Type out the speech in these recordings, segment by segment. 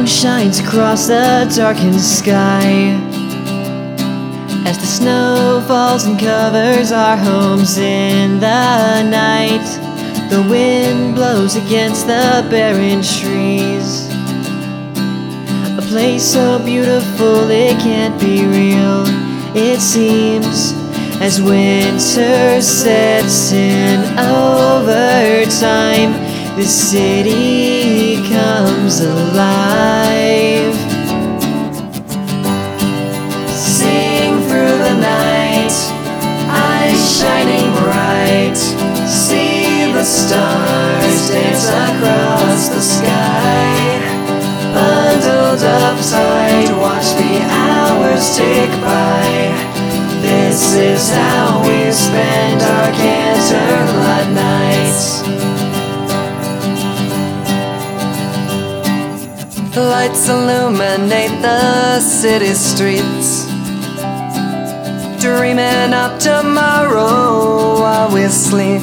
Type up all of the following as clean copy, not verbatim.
shines across the darkened sky as the snow falls and covers our homes in the night. The wind blows against the barren trees, a place so beautiful it can't be real. It seems as winter sets in over time, the city comes alive. Sing through the night, eyes shining bright. See the stars dance across the sky. Bundled up tight, watch the hours tick by. This is how we spend our candlelight nights. The lights illuminate the city streets, dreaming up tomorrow while we sleep.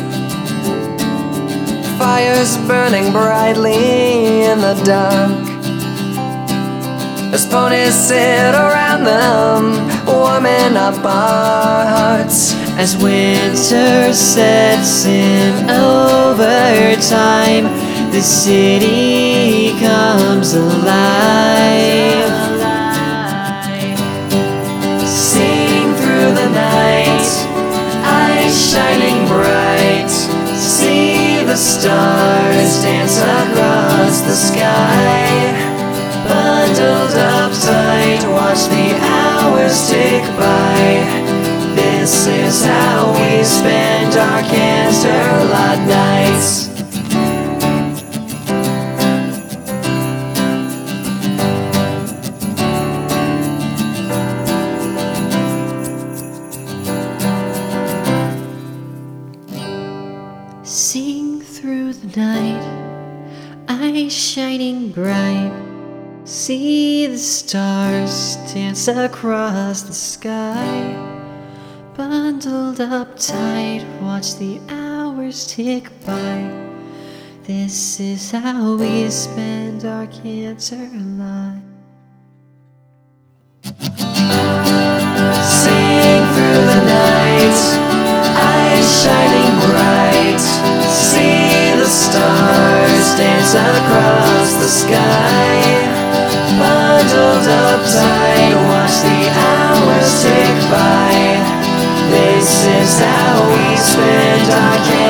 Fires burning brightly in the dark as ponies sit around them, warming up our hearts. As winter sets in over time, the city comes alive. Sing through the night, eyes shining bright. See the stars dance across the sky. Bundled up tight, watch the hours tick by. This is how we spend our candlelight nights. Sing through the night, eyes shining bright. See the stars dance across the sky. Bundled up tight, watch the hours tick by. This is how we spend our candlelight. Sing through the night, eyes shining bright. See the stars dance across the sky. Bundled up tight, watch the hours tick by. This is how we spend our